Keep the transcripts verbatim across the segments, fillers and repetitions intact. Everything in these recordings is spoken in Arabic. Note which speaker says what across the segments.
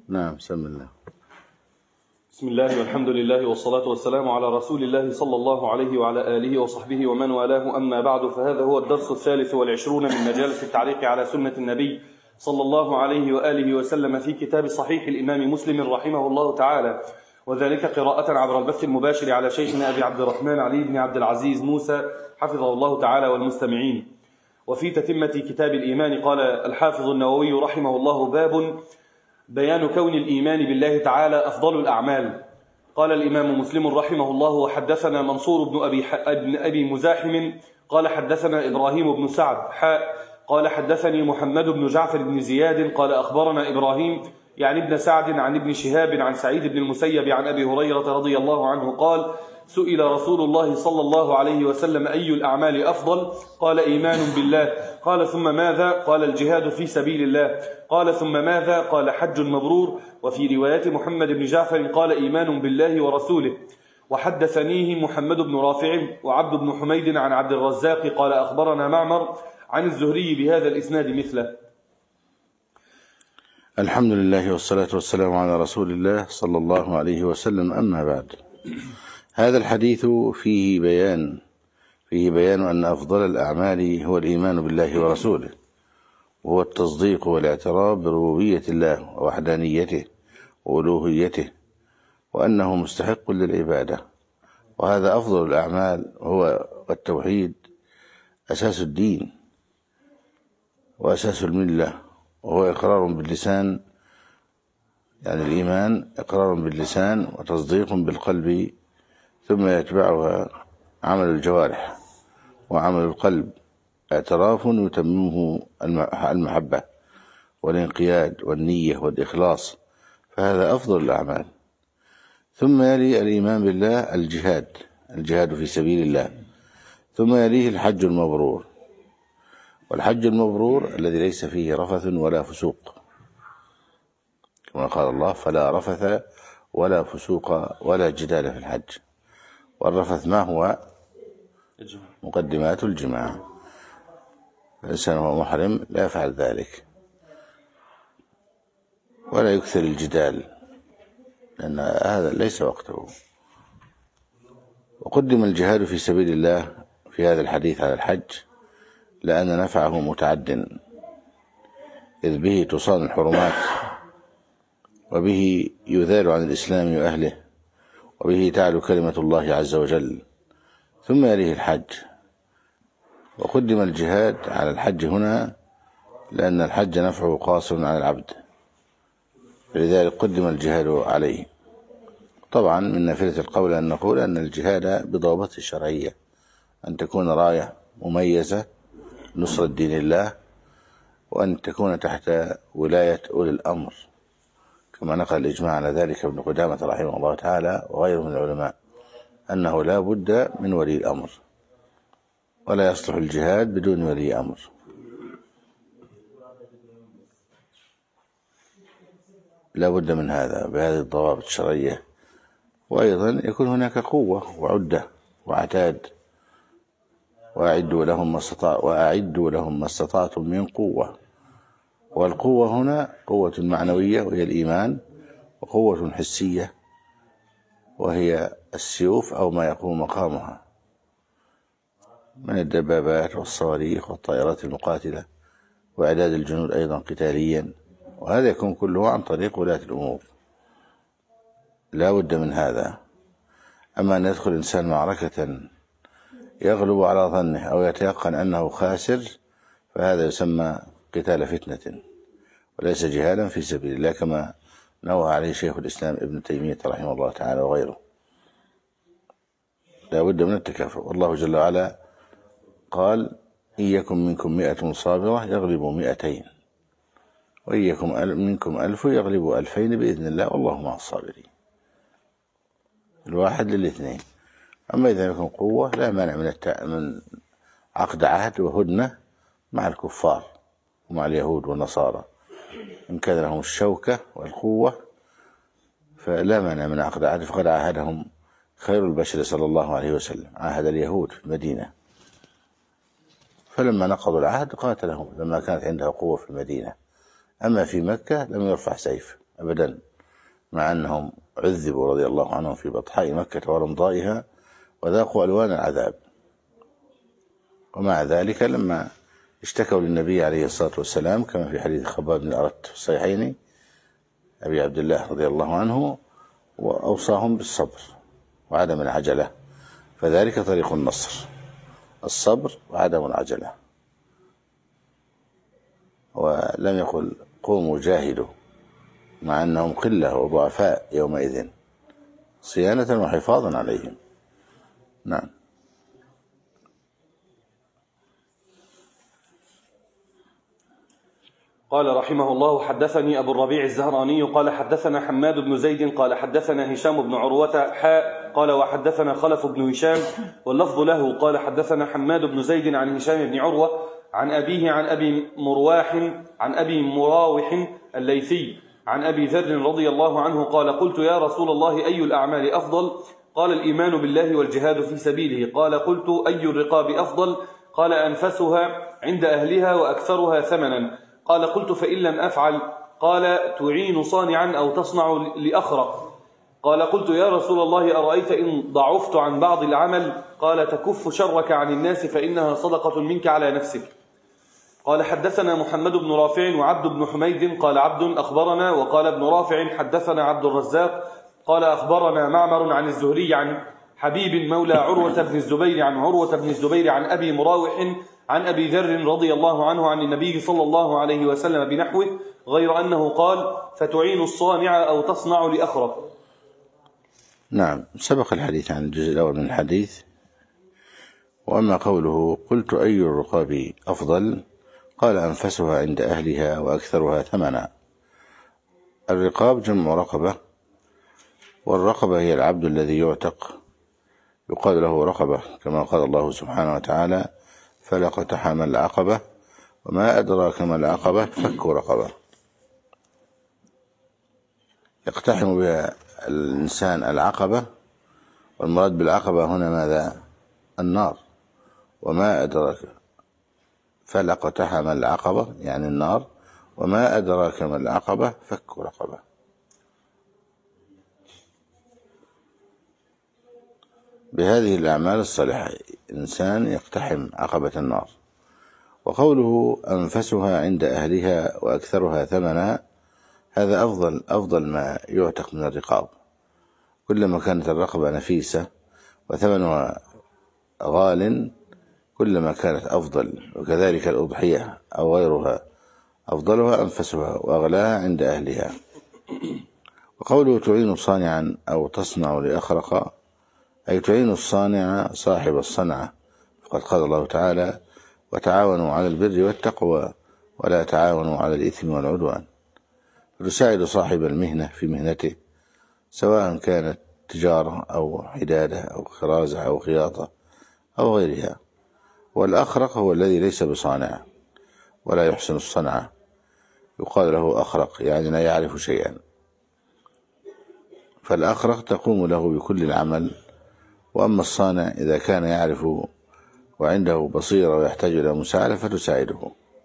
Speaker 1: نعم، بسم الله.
Speaker 2: بسم الله والحمد لله والصلاة والسلام على رسول الله صلى الله عليه وعلى آله وصحبه ومن والاه، أما بعد، فهذا هو الدرس الثالث والعشرون من مجالس التعليق على سنة النبي صلى الله عليه وآله وسلم في كتاب صحيح الإمام مسلم رحمه الله تعالى، وذلك قراءة عبر البث المباشر على شيخنا أبي عبد الرحمن علي بن عبد العزيز موسى حفظه الله تعالى والمستمعين. وفي تتمة كتاب الإيمان قال الحافظ النووي رحمه الله: باب بيان كون الإيمان بالله تعالى أفضل الأعمال. قال الإمام مسلم رحمه الله: وحدثنا منصور بن أبي, بن أبي مزاحم قال حدثنا إبراهيم بن سعد حاء قال حدثني محمد بن جعفر بن زياد قال أخبرنا إبراهيم يعني ابن سعد عن ابن شهاب عن سعيد بن المسيب عن أبي هريرة رضي الله عنه قال: سئل رسول الله صلى الله عليه وسلم: أي الأعمال أفضل؟ قال: إيمان بالله. قال: ثم ماذا؟ قال: الجهاد في سبيل الله. قال: ثم ماذا؟ قال: حج مبرور. وفي رواية محمد بن جعفر قال: إيمان بالله ورسوله. وحدثنيه محمد بن رافع وعبد بن حميد عن عبد الرزاق قال: أخبرنا معمر عن الزهري بهذا الإسناد مثله.
Speaker 1: الحمد لله والصلاة والسلام على رسول الله صلى الله عليه وسلم، أما بعد. هذا الحديث فيه بيان فيه بيان أن أفضل الأعمال هو الإيمان بالله ورسوله، وهو التصديق والاعتراف بربوبية الله ووحدانيته وألوهيته، وأنه مستحق للعبادة. وهذا أفضل الأعمال، هو التوحيد أساس الدين وأساس الملة، وهو إقرار باللسان، يعني الإيمان إقرار باللسان وتصديق بالقلب، ثم يتبعها عمل الجوارح وعمل القلب، اعتراف يتممه المحبة والانقياد والنية والإخلاص، فهذا أفضل الأعمال. ثم يلي الإيمان بالله الجهاد الجهاد في سبيل الله، ثم يليه الحج المبرور. والحج المبرور الذي ليس فيه رفث ولا فسوق، كما قال الله: فلا رفث ولا فسوق ولا جدال في الحج. والرفث ما هو؟ مقدمات الجماع، الإنسان هو محرم لا يفعل ذلك، ولا يكثر الجدال، لأن هذا ليس وقته. وقدم الجهاد في سبيل الله في هذا الحديث على الحج، لأن نفعه متعد، إذ به تصان الحرمات، وبه يذال عن الإسلام وأهله، وبه تعلو كلمة الله عز وجل. ثم يليه الحج. وقدم الجهاد على الحج هنا لأن الحج نفعه قاصر على العبد، فلذلك قدم الجهاد عليه. طبعا من نافلة القول أن نقول أن الجهاد بضوابطه الشرعية، أن تكون راية مميزة نصرة دين الله، وأن تكون تحت ولاية أولي الأمر، كما نقل الإجماع على ذلك ابن قدامة رحمه الله تعالى وغيره من العلماء، أنه لا بد من ولي الأمر، ولا يصلح الجهاد بدون ولي أمر. لا بد من هذا بهذه الضوابط الشرعية. وأيضا يكون هناك قوة وعدة وعتاد، وأعدوا لهم ما استطاع وأعدوا لهم ما استطعتم من قوة. والقوة هنا قوة معنوية وهي الإيمان، وقوة حسية وهي السيوف أو ما يقوم مقامها من الدبابات والصواريخ والطائرات المقاتلة، وإعداد الجنود أيضا قتاليا، وهذا يكون كله عن طريق ولاة الأمور. لا بد من هذا. أما أن يدخل إنسان معركة يغلب على ظنه أو يتيقن أنه خاسر، فهذا يسمى قتال فتنة وليس جهادا في سبيل الله، كما نوه عليه شيخ الإسلام ابن تيمية رحمه الله تعالى وغيره. لا بد من التكافؤ. والله جل وعلا قال: إن يكن منكم مئة صابرة يغلبوا مئتين، وإن يكن منكم ألف يغلبوا ألفين بإذن الله، والله مع الصابرين. الواحد للاثنين. أما إذا يكون قوة لا مانع من, التع... من عقد عهد وهدنة مع الكفار ومع اليهود والنصارى، إن كان لهم الشوكة والقوة فلا مانع من عقد عهد. فقد عاهدهم خير البشر صلى الله عليه وسلم، عاهد اليهود في المدينة، فلما نقضوا العهد قاتلهم لما كانت عنده قوة في المدينة. أما في مكة لم يرفع سيف أبدا، مع أنهم عذبوا رضي الله عنهم في بطحاء مكة ورمضائها وذاقوا ألوان العذاب، ومع ذلك لما اشتكوا للنبي عليه الصلاة والسلام كما في حديث خباب بن الأرت في الصحيحين أبي عبد الله رضي الله عنه، وأوصاهم بالصبر وعدم العجلة، فذلك طريق النصر، الصبر وعدم العجلة. ولم يقل قوموا جاهدوا، مع أنهم قلة وضعفاء يومئذ، صيانة وحفاظا عليهم. نعم.
Speaker 2: قال رحمه الله: حدثني أبو الربيع الزهراني قال حدثنا حماد بن زيد قال حدثنا هشام بن عروة حاء قال وحدثنا خلف بن هشام واللفظ له قال حدثنا حماد بن زيد عن هشام بن عروة عن أبيه عن أبي مرواح عن أبي مراوح الليثي عن أبي ذر رضي الله عنه قال: قلت يا رسول الله أي الأعمال أفضل؟ قال: الإيمان بالله والجهاد في سبيله. قال: قلت أي الرقاب أفضل؟ قال: أنفسها عند أهلها وأكثرها ثمنا. قال: قلت فإن لم أفعل؟ قال: تعين صانعا أو تصنع لأخرق. قال: قلت يا رسول الله أرأيت إن ضعفت عن بعض العمل؟ قال: تكف شرك عن الناس فإنها صدقة منك على نفسك. قال: حدثنا محمد بن رافع وعبد بن حميد قال عبد أخبرنا، وقال ابن رافع حدثنا عبد الرزاق قال أخبرنا معمر عن الزهري عن حبيب مولى عروة بن الزبير عن عروة بن الزبير عن أبي مراوح عن أبي ذر رضي الله عنه عن النبي صلى الله عليه وسلم بنحوه، غير أنه قال: فتعين الصانع أو تصنع لأخرق.
Speaker 1: نعم، سبق الحديث عن الجزء الأول من الحديث. وأما قوله: قلت أي الرقاب أفضل؟ قال: أنفسها عند أهلها وأكثرها ثمنا. الرقاب جمع رقبة، والرقبة هي العبد الذي يعتق، يقال له رقبة، كما قال الله سبحانه وتعالى: فلاقتحم العقبة وما أدراك ما العقبة فك رقبة. يقتحم بها الإنسان العقبة، والمراد بالعقبة هنا ماذا؟ النار. وما أدراك، فلاقتحم العقبة يعني النار، وما أدراك ما العقبة فك رقبة. بهذه الأعمال الصالحة إنسان يقتحم عقبة النار. وقوله: أنفسها عند أهلها وأكثرها ثمنا، هذا أفضل أفضل ما يعتق من الرقاب. كلما كانت الرقبة نفيسة وثمنها غال كلما كانت أفضل، وكذلك الأضحية أو غيرها أفضلها أنفسها وأغلاها عند أهلها. وقوله: تعين صانعا أو تصنع لأخرق، أي تعين الصانع صاحب الصنعة، فقد قال الله تعالى: وتعاونوا على البر والتقوى ولا تعاونوا على الإثم والعدوان. تساعد صاحب المهنة في مهنته، سواء كانت تجارة أو حدادة أو خرازة أو خياطة أو غيرها. والأخرق هو الذي ليس بصانع ولا يحسن الصنعة، يقال له أخرق، يعني لا يعرف شيئا. فالأخرق تقوم له بكل العمل، وأما الصانع إذا كان يعرف وعنده بصيرة ويحتاج إلى مساعدة فتساعده.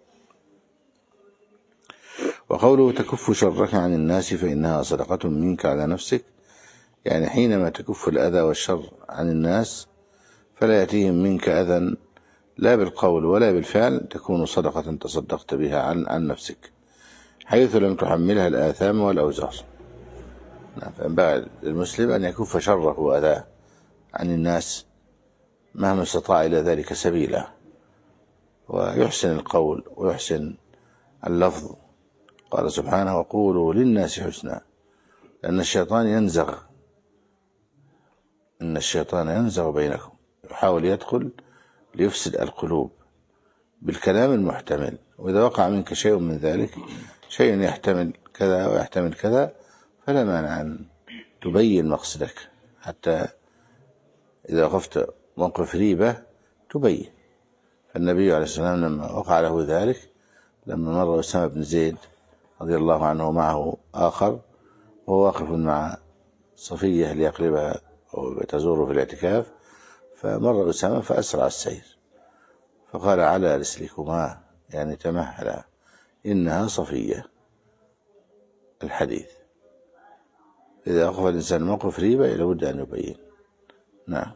Speaker 1: وقوله: تكف شرك عن الناس فإنها صدقة منك على نفسك، يعني حينما تكف الأذى والشر عن الناس فلا يأتيهم منك أذى لا بالقول ولا بالفعل، تكون صدقة تصدقت بها عن, عن نفسك، حيث لم تحملها الآثام والأوزار. فينبغي للمسلم أن يكف شره وأذاه عن الناس مهما استطاع إلى ذلك سبيلا، ويحسن القول ويحسن اللفظ. قال سبحانه: وقولوا للناس حسنا، لأن الشيطان ينزغ إن الشيطان ينزغ بينكم، يحاول يدخل ليفسد القلوب بالكلام المحتمل. وإذا وقع منك شيء من ذلك، شيء يحتمل كذا ويحتمل كذا، فلا مانع أن تبين مقصدك، حتى إذا وقفت موقف ريبة تبين. فالنبي عليه الصلاة والسلام لما وقع له ذلك، لما مر أسامة بن زيد رضي الله عنه معه آخر وهو واقف مع صفية ليقربها أو تزوره في الاعتكاف، فمر أسامة فأسرع السير، فقال: على رسلكما، يعني تمهلا، إنها صفية. الحديث. إذا أخذ الإنسان موقف ريبة لابد أن يبين. نعم.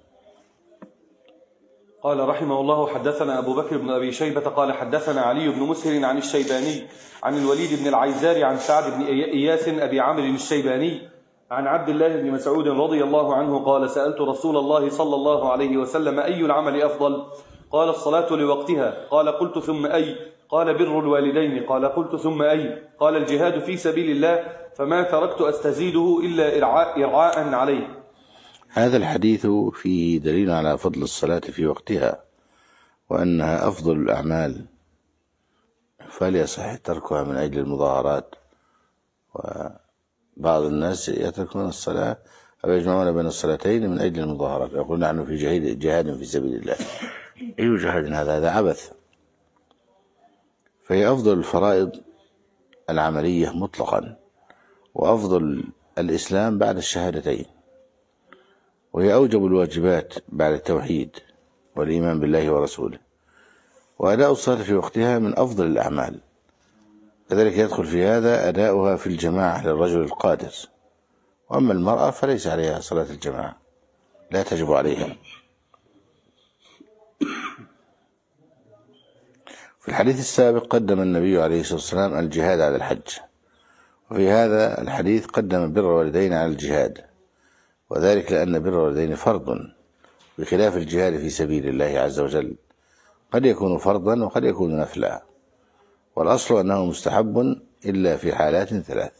Speaker 2: قال رحمه الله: حدثنا أبو بكر بن أبي شيبة قال حدثنا علي بن مسهر عن الشيباني عن الوليد بن العيزار عن سعد بن إياس أبي عمرو الشيباني عن عبد الله بن مسعود رضي الله عنه قال: سألت رسول الله صلى الله عليه وسلم: أي العمل أفضل؟ قال: الصلاة لوقتها. قال: قلت: ثم أي؟ قال: بر الوالدين. قال: قلت: ثم أي؟ قال: الجهاد في سبيل الله، فما تركت أستزيده إلا إرعاء, إرعاء عليه.
Speaker 1: هذا الحديث فيه دليل على فضل الصلاة في وقتها وأنها أفضل الأعمال، فليصح تركها من أجل المظاهرات. وبعض الناس يتركون الصلاة أو يجمعون بين الصلاتين من أجل المظاهرات، يقول نحن في جهاد, جهاد في سبيل الله. أي جهاد هذا؟ هذا عبث. فهي أفضل الفرائض العملية مطلقا، وأفضل الإسلام بعد الشهادتين، وهي أوجب الواجبات بعد التوحيد والإيمان بالله ورسوله. وأداء الصلاة في وقتها من أفضل الأعمال، كذلك يدخل في هذا أداؤها في الجماعة للرجل القادر. وأما المرأة فليس عليها صلاة الجماعة، لا تجب عليها. في الحديث السابق قدم النبي عليه الصلاة والسلام الجهاد على الحج، وفي هذا الحديث قدم بر الوالدين على الجهاد، وذلك لأن بر الوالدين فرض بخلاف الجهاد في سبيل الله عز وجل، قد يكون فرضا وقد يكون نفلا، والأصل أنه مستحب إلا في حالات ثلاث.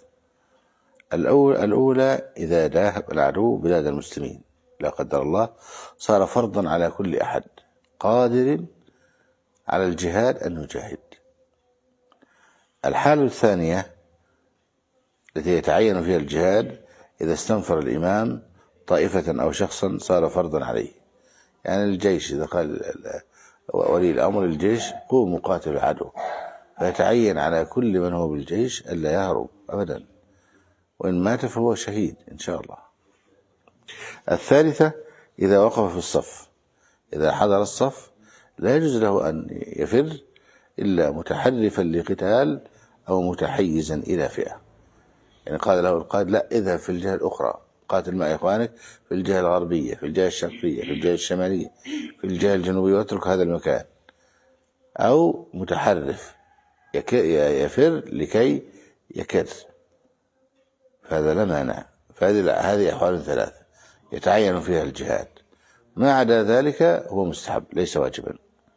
Speaker 1: الأولى إذا داهب العدو بلاد المسلمين لا قدر الله، صار فرضا على كل أحد قادر على الجهاد أن يجاهد. الحالة الثانية التي يتعين فيها الجهاد إذا استنفر الإمام طائفة أو شخصا صار فرضا عليه، يعني الجيش إذا قال ولي الأمر الجيش قوموا قاتلوا العدو، فيتعين على كل من هو بالجيش ألا يهرب أبدا، وإن مات فهو شهيد إن شاء الله. الثالثة إذا وقف في الصف، إذا حضر الصف لا يجوز له أن يفر إلا متحرفا لقتال أو متحيزا إلى فئة، يعني قال له القائد لا اذهب في الجهة الأخرى قاتل مع إخوانك في الجهة الغربية، في الجهة الشرقية، في الجهة الشمالية، في الجهة الجنوبية، واترك هذا المكان. أو متحرف يفر لكي يكر، فهذا لا مانع. فهذه هذه أحوال ثلاثة يتعين فيها الجهاد، ما عدا ذلك هو مستحب ليس واجبا.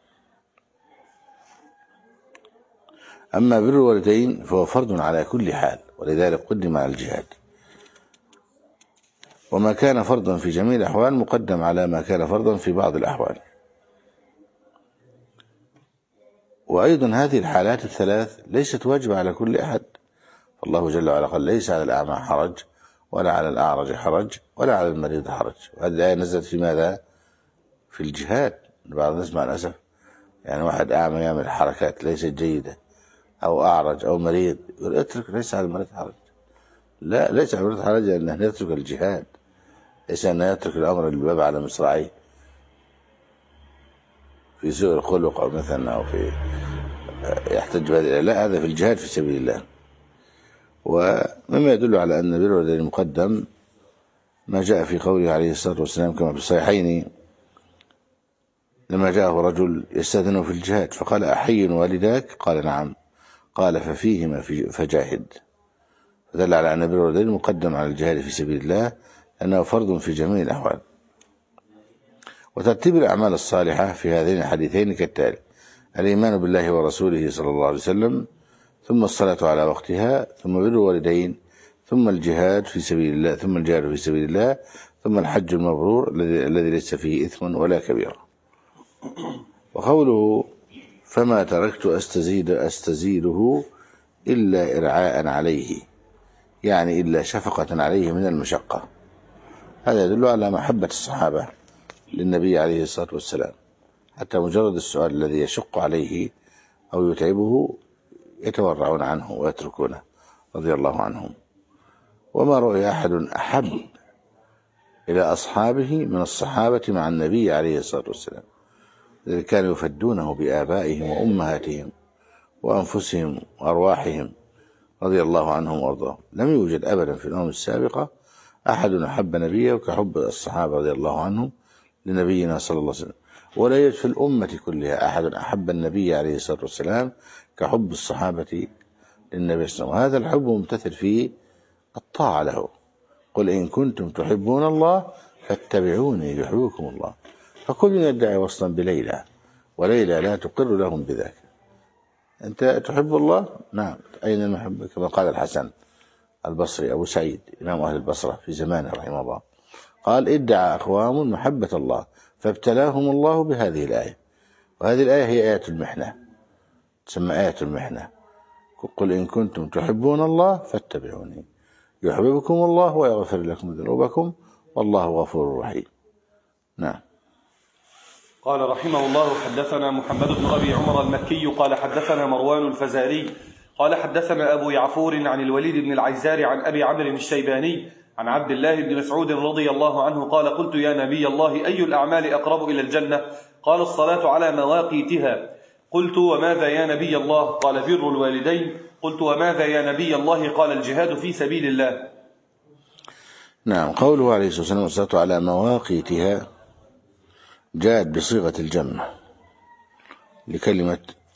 Speaker 1: أما بر الوالدين فهو فرض على كل حال، ولذلك قدم على الجهاد، وما كان فرضا في جميع الأحوال مقدم على ما كان فرضا في بعض الأحوال. وأيضا هذه الحالات الثلاث ليست واجبة على كل أحد، فالله جل وعلا قال ليس على الأعمى حرج ولا على الأعرج حرج ولا على المريض حرج. وهذه الآية نزلت في ماذا؟ في الجهاد. بعض الناس مع الأسف يعني واحد أعمى يعمل حركات ليست جيدة أو أعرج أو مريض يقول اترك، ليس على المريض حرج. لا، ليس على المريض حرج أنه يترك الجهاد، ليس أنه يترك الأمر الباب على مصراعيه في سوء الخلق أو مثلا أو في يحتج بهذه. لا، هذا في الجهاد في سبيل الله. ومما يدل على أن بر الوالدين مقدم ما جاء في قوله عليه الصلاة والسلام كما في الصحيحين لما جاءه رجل يستأذنه في الجهاد فقال أحي والداك؟ قال نعم. قال ففيهما فجاهد. فدل على أن بر الوالدين مقدم على الجهاد في سبيل الله لأنه فرض في جميع الأحوال. وترتيب الأعمال الصالحة في هذين الحديثين كالتالي: الإيمان بالله ورسوله صلى الله عليه وسلم، ثم الصلاة على وقتها، ثم بر الوالدين، ثم الجهاد في سبيل الله، ثم الجهاد في سبيل الله، ثم الحج المبرور الذي ليس فيه إثم ولا كبيرة. وقوله فما تركت أستزيد أستزيده إلا إرعاء عليه، يعني إلا شفقة عليه من المشقة. هذا يدل على محبة الصحابة للنبي عليه الصلاة والسلام، حتى مجرد السؤال الذي يشق عليه أو يتعبه يتورعون عنه ويتركونه رضي الله عنهم. وما رؤي أحد أحب إلى أصحابه من الصحابة مع النبي عليه الصلاة والسلام، الذين كانوا يفدونه بآبائهم وأمهاتهم وأنفسهم وأرواحهم رضي الله عنهم وأرضاهم. لم يوجد أبدا في الأمم السابقة أحد أحب نبيه كحب الصحابة رضي الله عنهم لنبينا صلى الله عليه وسلم، ولا يوجد في الأمة كلها أحد أحب النبي عليه الصلاة والسلام كحب الصحابة للنبي صلى الله عليه وسلم. وهذا الحب ممتثل فيه الطاعة له. قل إن كنتم تحبون الله فاتبعوني يحببكم الله. فكل يدعي وصلا بليلى، وليلى لا تقر لهم بذاك. أنت تحب الله؟ نعم. أين المحبة؟ كما قال الحسن البصري أبو سعيد إمام أهل البصرة في زمانه رحمه الله، قال ادعى أقوام محبة الله فابتلاهم الله بهذه الآية. وهذه الآية هي آية المحنة، تسمى آية المحنة. قل إن كنتم تحبون الله فاتبعوني يحببكم الله ويغفر لكم ذنوبكم والله غفور رحيم. نعم.
Speaker 2: قال رحمه الله: حدثنا محمد بن أبي عمر المكي قال حدثنا مروان الفزاري قال حدثنا أبو يعفور عن الوليد بن العيزار عن أبي عمرو الشيباني عن عبد الله بن مسعود رضي الله عنه قال: قلت يا نبي الله أي الأعمال أقرب إلى الجنة؟ قال: الصلاة على مواقيتها. قلت: وماذا يا نبي الله؟ قال: بر الوالدين. قلت: وماذا يا نبي الله؟ قال: الجهاد في سبيل الله.
Speaker 1: نعم. قوله عليه الصلاة والسلام الصلاة على مواقيتها جاءت بصيغة الجمع لكلمة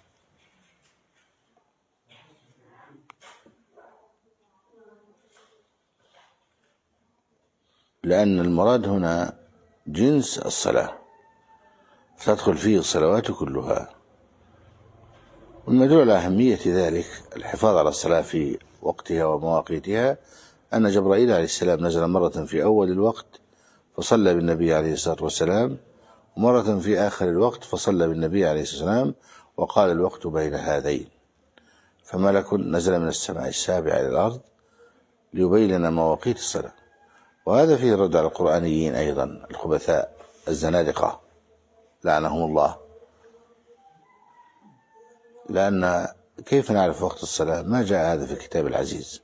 Speaker 1: لأن المراد هنا جنس الصلاة فتدخل فيه الصلوات كلها. والمدلول على أهمية ذلك الحفاظ على الصلاة في وقتها ومواقيتها أن جبرائيل عليه السلام نزل مرة في أول الوقت فصلى بالنبي عليه الصلاة والسلام، ومرة في آخر الوقت فصلى بالنبي عليه الصلاة والسلام، وقال الوقت بين هذين. فملك نزل من السماء السابعة إلى الأرض ليبين لنا مواقيت الصلاة. وهذا فيه رد على القرآنيين أيضا الخبثاء الزنادقة لعنهم الله، لأن كيف نعرف وقت الصلاة؟ ما جاء هذا في الكتاب العزيز.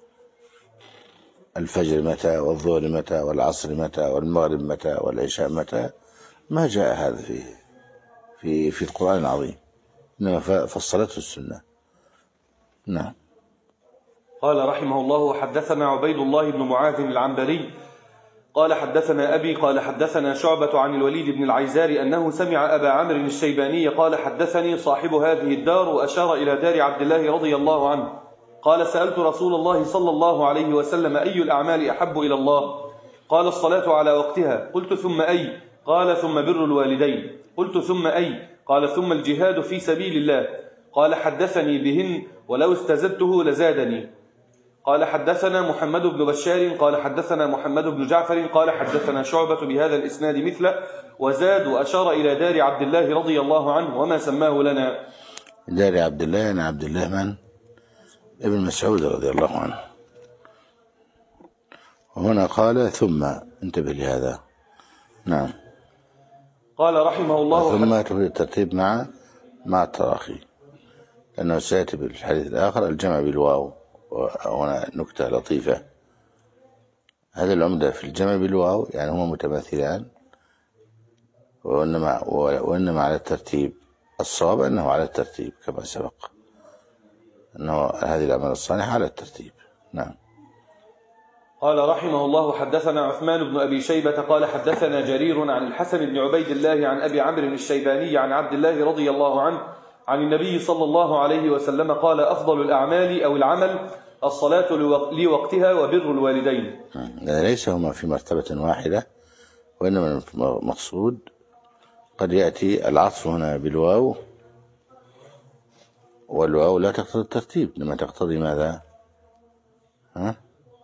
Speaker 1: الفجر متى، والظهر متى، والعصر متى، والمغرب متى، والعشاء متى؟ ما جاء هذا في في في القرآن العظيم، إنما فصلته السنة. نعم.
Speaker 2: قال رحمه الله: حدثنا عبيد الله بن معاذ العنبري قال حدثنا أبي قال حدثنا شعبة عن الوليد بن العيزار أنه سمع أبا عمرو الشيباني قال: حدثني صاحب هذه الدار، وأشار إلى دار عبد الله رضي الله عنه، قال: سألت رسول الله صلى الله عليه وسلم: أي الأعمال أحب إلى الله؟ قال: الصلاة على وقتها. قلت: ثم أي؟ قال: ثم بر الوالدين. قلت: ثم أي؟ قال: ثم الجهاد في سبيل الله. قال: حدثني بهن ولو استزدته لزادني. قال: حدثنا محمد بن بشار قال حدثنا محمد بن جعفر قال حدثنا شعبة بهذا الإسناد مثله، وزاد وأشار إلى دار عبد الله رضي الله عنه وما سماه لنا.
Speaker 1: دار عبد الله أنا عبد الله من؟ ابن مسعود رضي الله عنه. وهنا قال ثم، انتبه لهذا. نعم.
Speaker 2: قال رحمه الله:
Speaker 1: ثم تفيد الترتيب مع مع التراخي، لأنه سيأتي بالحديث الآخر الجمع بالواو. وهنا نكتة لطيفة، هذا العمدة في الجمع بالواو يعني هما متماثلان، وإنما, وإنما على الترتيب. الصواب أنه على الترتيب كما سبق، أنه هذه الأعمال الصالحة على الترتيب. نعم.
Speaker 2: قال رحمه الله: حدثنا عثمان بن أبي شيبة قال حدثنا جرير عن الحسن بن عبيد الله عن أبي عمرو الشيباني عن عبد الله رضي الله عنه عن النبي صلى الله عليه وسلم قال: أفضل الأعمال أو العمل الصلاة لوقتها وبر الوالدين.
Speaker 1: ليس هما في مرتبة واحدة، وإنما المقصود قد يأتي العطف هنا بالواو، والواو لا تقتضي الترتيب، لما تقتضي ماذا؟ ها؟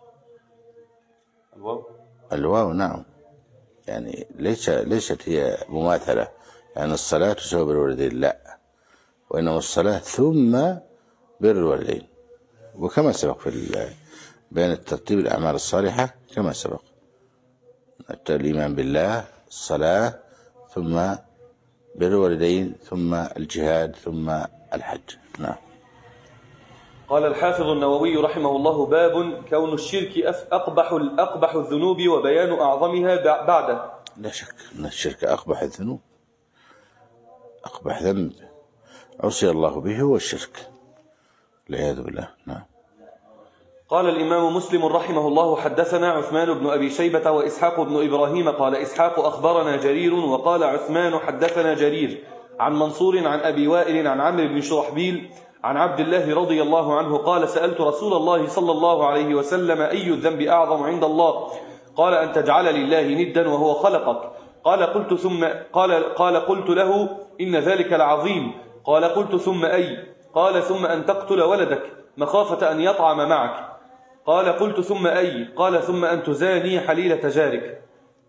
Speaker 2: الواو.
Speaker 1: الواو نعم، يعني ليس ليست هي مماثلة، يعني الصلاة تساوي بر الوالدين، لا، وإنما الصلاة ثم بر الوالدين، وكما سبق في بين الترتيب الأعمال الصالحة كما سبق، الإيمان بالله، الصلاة، ثم بر الوالدين، ثم الجهاد، ثم الحج. نعم.
Speaker 2: قال الحافظ النووي رحمه الله: باب كون الشرك أقبح أقبح الذنوب وبيان أعظمها بعده.
Speaker 1: لا شك أن الشرك أقبح الذنوب، أقبح ذنب عصي الله به هو الشرك، والعياذ بالله. نعم.
Speaker 2: قال الإمام مسلم رحمه الله: حدثنا عثمان بن أبي شيبة وإسحاق بن إبراهيم. قال إسحاق: أخبرنا جرير. وقال عثمان: حدثنا جرير عن منصور عن أبي وائل عن عمرو بن شرحبيل عن عبد الله رضي الله عنه قال: سألت رسول الله صلى الله عليه وسلم: أي الذنب أعظم عند الله؟ قال: أن تجعل لله ندا وهو خلقك. قال قلت ثم قال قال قلت له: إن ذلك لعظيم. قال قلت: ثم أي؟ قال: ثم أن تقتل ولدك مخافة أن يطعم معك. قال قلت: ثم أي؟ قال: ثم أن تزاني حليلة جارك.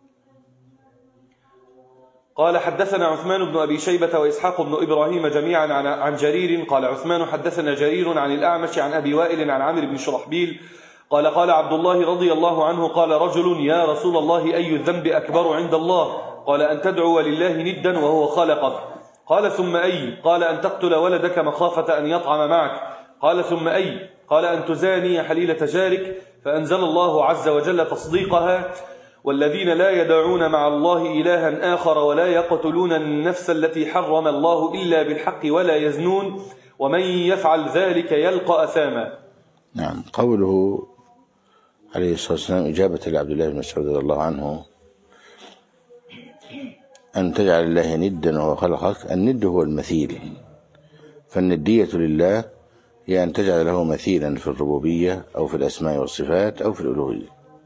Speaker 2: قال: حدثنا عثمان بن أبي شيبة وإسحاق بن إبراهيم جميعا عن جرير. قال عثمان: حدثنا جرير عن الأعمش عن أبي وائل عن عمرو بن شرحبيل قال: قال عبد الله رضي الله عنه: قال رجل: يا رسول الله، أي الذنب أكبر عند الله؟ قال: أن تدعو لله ندا وهو خلقك. قال: ثم أي؟ قال: أن تقتل ولدك مخافة أن يطعم معك. قال: ثم أي؟ قال: أن تزاني حليلة جارك. فأنزل الله عز وجل تصديقها: والذين لا يدعون مع الله إلها آخر ولا يقتلون النفس التي حرم الله إلا بالحق ولا يزنون ومن يفعل ذلك يلقى أثاما.
Speaker 1: نعم. قوله عليه الصلاة والسلام إجابة لعبد الله بن مسعود رضي الله عنه: أن تجعل الله ندا وهو خلقك. الند هو المثيل، فالندية لله هي أن تجعل له مثيلا في الربوبية أو في الأسماء والصفات أو في الألوهية.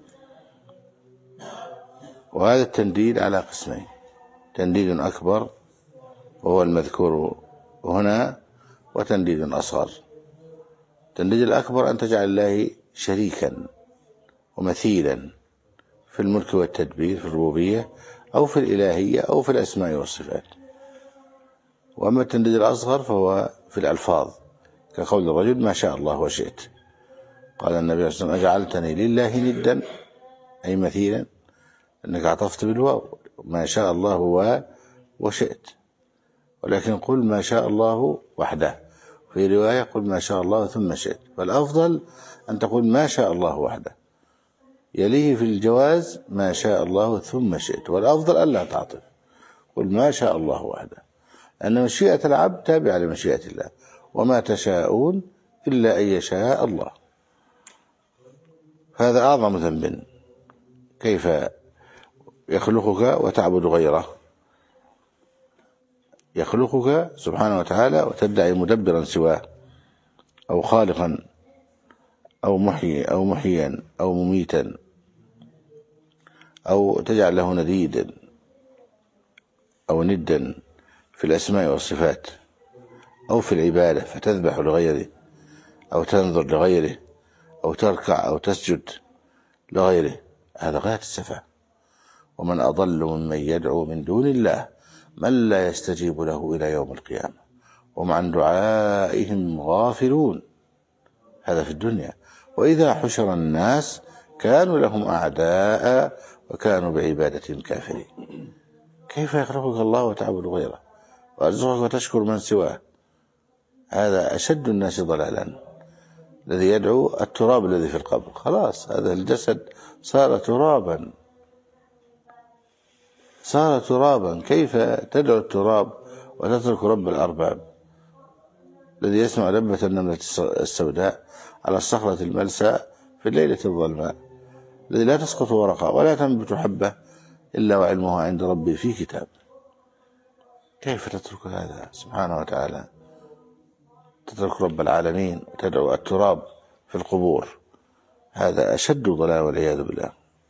Speaker 1: وهذا التنديد على قسمين: تنديد أكبر وهو المذكور هنا، وتنديد أصغر. التنديد الأكبر أن تجعل الله شريكا ومثيلا في الملك والتدبير في الربوبية أو في الإلهية أو في الأسماء والصفات. وأما التنديد الأصغر فهو في الألفاظ، كقول الرجل: ما شاء الله وشئت. قال النبي صلى الله عليه وسلم: أجعلتني لله ندا، أي مثيلا، أنك عطفت بالواو، ما شاء الله وشئت. ولكن قل ما شاء الله وحده. في رواية قل ما شاء الله ثم شئت. فالأفضل أن تقول ما شاء الله وحده، يليه في الجواز ما شاء الله ثم شئت، والأفضل ألا تعطف، قل ما شاء الله وحده، أن مشيئة العبد تابعة لمشيئة الله، وما تشاءون إلا أن يشاء الله. هذا أعظم ذنب. كيف يخلقك وتعبد غيره؟ يخلقك سبحانه وتعالى وتدعي مدبرا سواه، أو خالقا أو محيي أو محيا أو مميتا، أو تجعل له نديدا أو ندا في الأسماء والصفات أو في العبادة، فتذبح لغيره أو تنظر لغيره أو تركع أو تسجد لغيره. هذا غاية السفة. ومن أضل ممن يدعو من دون الله من لا يستجيب له إلى يوم القيامة وهم عن دعائهم غافلون. هذا في الدنيا. وإذا حشر الناس كانوا لهم أعداء وكانوا بعبادتهم كافرين. كيف يخلقك الله وتعبد غيره وأرزقك وتشكر من سواه؟ هذا أشد الناس ضلالا، الذي يدعو التراب الذي في القبر. خلاص هذا الجسد صار ترابا، صار ترابا. كيف تدعو التراب وتترك رب الأرباب الذي يسمع لبة النملة السوداء على الصخرة الملساء في الليلة الظلماء، الذي لا تسقط ورقة ولا تنبت حبة إلا وعلمها عند ربي في كتاب؟ كيف تترك هذا سبحانه وتعالى؟ تترك رب العالمين وتدعو التراب في القبور. هذا أشد ضلال والعياذ بالله.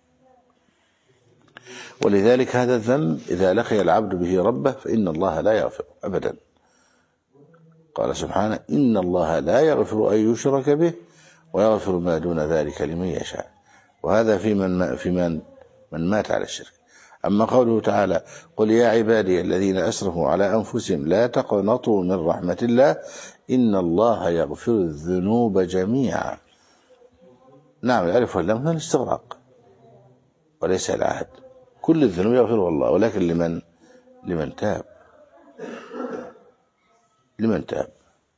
Speaker 1: ولذلك هذا الذنب إذا لقي العبد به ربه فإن الله لا يغفر أبدا. قال سبحانه: إن الله لا يغفر أن يشرك به ويغفر ما دون ذلك لمن يشاء. وهذا في من, في من, من مات على الشرك. أما قوله تعالى: قل يا عبادي الذين أسرفوا على أنفسهم لا تقنطوا من رحمة الله إن الله يغفر الذنوب جميعا. نعم، الألف واللام هنا الاستغراق وليس العهد. كل الذنوب يغفره الله، ولكن لمن لمن تاب لمن تاب.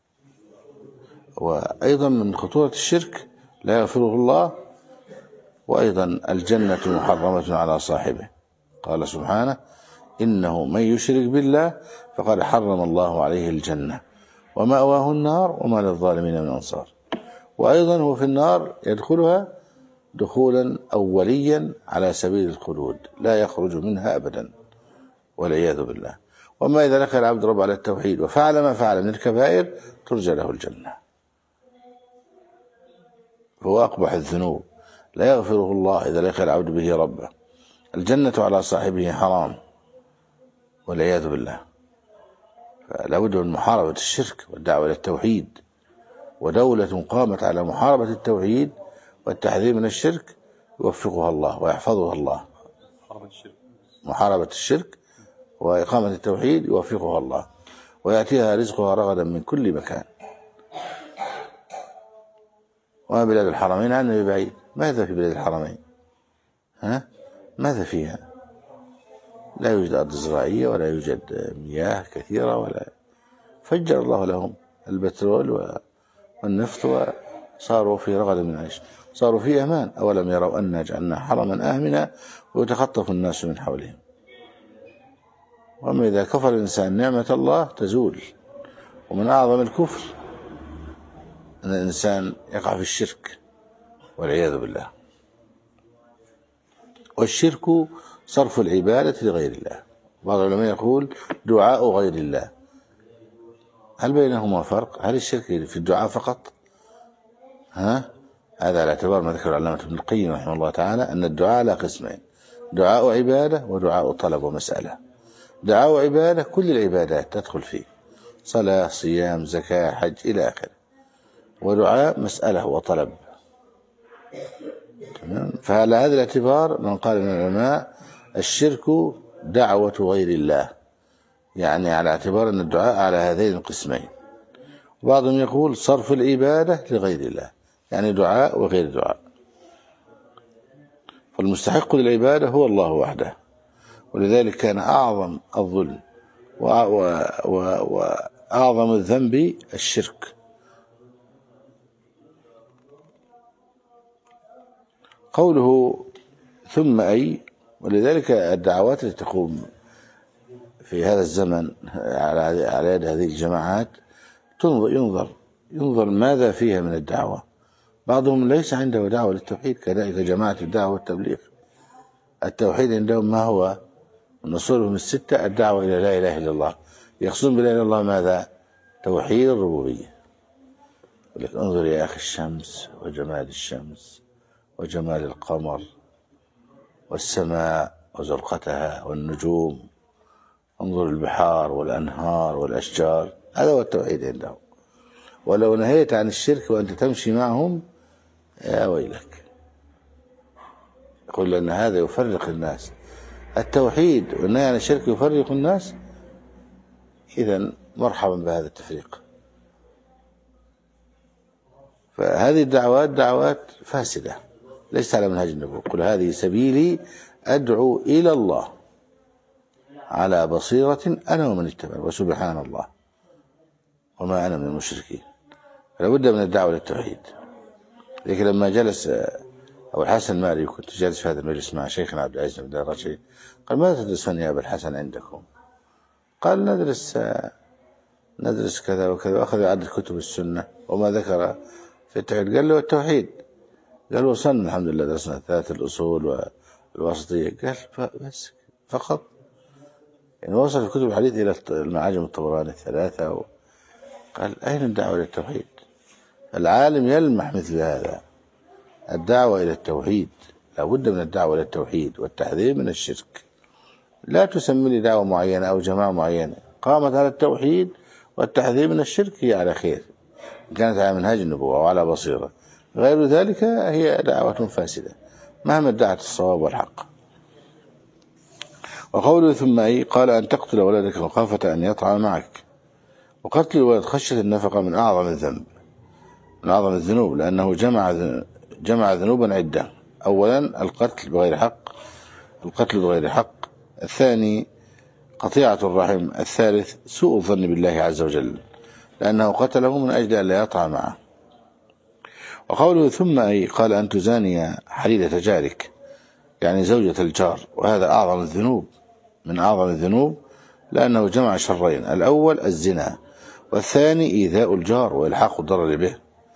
Speaker 1: وأيضا من خطورة الشرك لا يغفره الله، وأيضا الجنة محرمة على صاحبه. قال سبحانه: إنه من يشرك بالله فقد حرم الله عليه الجنة ومأواه النار وما للظالمين من أنصار. وأيضا هو في النار يدخلها دخولا أوليا على سبيل الخلود لا يخرج منها أبدا والعياذ بالله. وما إذا لقي العبد رب على التوحيد وفعل ما فعل من الكبائر ترجى له الجنة، فهو أقبح الذنوب لا يغفره الله إذا لقي العبد به ربه. الجنة على صاحبه حرام والعياذ بالله. فلا بد من محاربة الشرك والدعوة إلى التوحيد، ودولة قامت على محاربة التوحيد والتحذير من الشرك يوفقها الله ويحفظها الله. محاربة الشرك وإقامة التوحيد يوفقها الله ويأتيها رزقها رغدا من كل مكان. وما بلاد الحرمين عنه ببعيد. ماذا في بلاد الحرمين؟ ها؟ ماذا فيها؟ لا يوجد أرض زراعية ولا يوجد مياه كثيرة، ولا فجر الله لهم البترول والنفط وصاروا في رغد من عيش، صاروا في أمان. أولم يروا أنا جعلنا حرما آمنا ويتخطف الناس من حولهم. وأما إذا كفر الإنسان نعمة الله تزول. ومن أعظم الكفر أن الإنسان يقع في الشرك والعياذ بالله. والشرك صرف العبادة لغير الله. بعض العلماء يقول دعاء غير الله. هل بينهما فرق؟ هل الشرك في الدعاء فقط؟ ها؟ هذا على اعتبار ما ذكر العلامة ابن القيم رحمه الله تعالى أن الدعاء لا قسمين: دعاء عبادة ودعاء طلب ومسألة. دعاء عبادة كل العبادات تدخل فيه، صلاة صيام زكاة حج إلى آخره. ودعاء مسألة وطلب. فعلى هذا الاعتبار من قال من العلماء الشرك دعوة غير الله، يعني على اعتبار أن الدعاء على هذين القسمين. وبعضهم يقول صرف العبادة لغير الله، يعني دعاء وغير دعاء. فالمستحق للعبادة هو الله وحده، ولذلك كان أعظم الظلم وأعظم الذنب الشرك. قوله ثم أي، ولذلك الدعوات التي تقوم في هذا الزمن على يد هذه الجماعات ينظر ينظر ماذا فيها من الدعوة. بعضهم ليس عنده دعوة للتوحيد، كذلك جماعة الدعوة والتبليغ. التوحيد عندهم ما هو؟ من أصولهم الستة الدعوة إلى لا إله إلا الله. يقصدون بلا إله إلا الله ماذا؟ توحيد الربوبية. ولك انظر يا أخي الشمس وجمال الشمس وجمال القمر والسماء وزرقتها والنجوم، انظر البحار والأنهار والأشجار. هذا هو التوحيد عندهم. ولو نهيت عن الشرك وأنت تمشي معهم يا ويلك. يقول لأن هذا يفرق الناس. التوحيد والنهي عن الشرك يفرق الناس، إذن مرحبا بهذا التفريق. فهذه الدعوات دعوات فاسدة ليست على منهج النبوة. قل هذه سبيلي أدعو إلى الله على بصيرة أنا ومن اتبعني وسبحان الله وما أنا من المشركين. لابد من الدعوة للتوحيد. لكن لما جلس أبو الحسن المالي، كنت جالس في هذا المجلس مع شيخنا عبد العزيز بن الرشيد، قال ماذا تدرسون يا أبا الحسن عندكم؟ قال ندرس ندرس كذا وكذا، وأخذ عدد كتب السنة وما ذكر في التوحيد. قال له التوحيد، قال وصلنا الحمد لله درسنا ثلاث الأصول والوسطية. قال بس فقط، يعني وصل في كتب الحديث إلى المعاجم الطبراني الثلاثة و... قال أين الدعوة للتوحيد؟ العالم يلمح مثل هذا، الدعوة إلى التوحيد. لابد من الدعوة إلى التوحيد والتحذير من الشرك. لا تسمي لي دعوة معينة أو جماعة معينة قامت على التوحيد والتحذير من الشرك هي على خير، كانت على منهاج النبوة وعلى بصيرة. غير ذلك هي دعوة فاسدة مهما ادعت الصواب والحق. وقوله ثم أي، قال أن تقتل ولدك مخافة أن يطعم معك. وقتل الولد خشية النفقة من أعظم الذنب من أعظم الذنوب، لأنه جمع جمع ذنوبا عدة. أولا القتل بغير حق، القتل بغير حق. الثاني قطيعة الرحم. الثالث سوء الظن بالله عز وجل، لأنه قتله من أجل أن لا يطعم معه. وقوله ثم أي، قال أن تزاني حليلة جارك، يعني زوجة الجار. وهذا أعظم الذنوب من أعظم الذنوب، لأنه جمع شرين: الأول الزنا، والثاني إيذاء الجار وإلحاق الضرر به،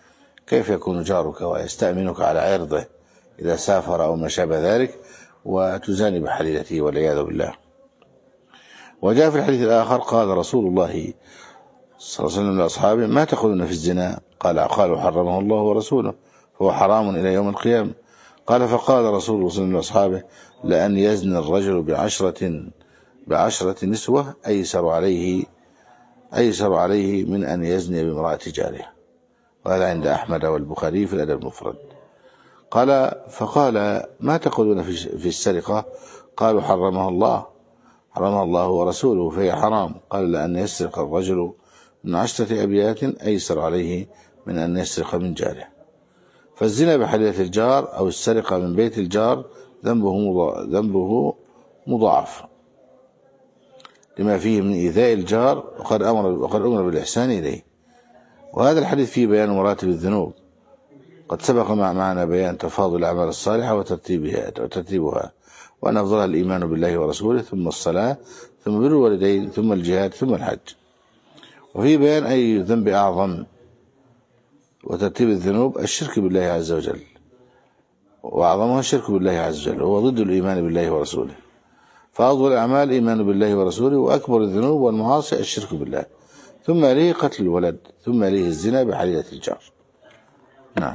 Speaker 1: كيف يكون جارك ويستأمنك على عرضه إذا سافر أو ما شابه ذلك وتزاني بحليلته والعياذ بالله. وجاء في الحديث الآخر قال رسول الله صلى الله عليه وسلم لأصحابه ما تقولون في الزنا؟ قال قالوا حرمه الله ورسوله فهو حرام إلى يوم القيامة. قال فقال رسول الله صلى الله عليه وسلم لأصحابه لأن يزني الرجل بعشرة بعشرة نسوة أيسر عليه أيسر عليه من أن يزني بامرأة جاره. وهذا عند أحمد والبخاري في الأدب المفرد. قال فقال ما تقولون في السرقة؟ قالوا حرمها الله حرمها الله ورسوله فهي حرام. قال لأن يسرق الرجل من عشرة أبيات أيسر عليه من أن يسرق من جاره. فالزنا بحليلة الجار أو السرقة من بيت الجار ذنبه ذنبه مضاعف لما فيه من إيذاء الجار وقد أمر وقد أمر بالإحسان إليه. وهذا الحديث فيه بيان مراتب الذنوب. قد سبق معنا بيان تفاضل الأعمال الصالحة وترتيبها وترتيبها وأن أفضلها الإيمان بالله ورسوله ثم الصلاة ثم بر الوالدين ثم الجهاد ثم الحج. وفي بيان أي ذنب أعظم وترتيب الذنوب الشرك بالله عز وجل، وأعظمها الشرك بالله عز وجل وهو ضد الإيمان بالله ورسوله. فأفضل الأعمال الإيمان بالله ورسوله، وأكبر الذنوب والمعاصي الشرك بالله، ثم إليه قتل الولد، ثم إليه الزنا بحليلة الجار. نعم.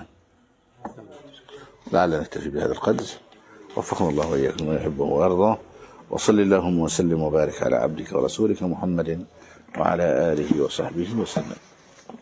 Speaker 1: لعلنا نكتفي بهذا القدر، وفقنا الله وإياكم ويحبه ويرضاه. وصل اللهم وسلم وبارك على عبدك ورسولك محمد وعلى آله وصحبه وسلم.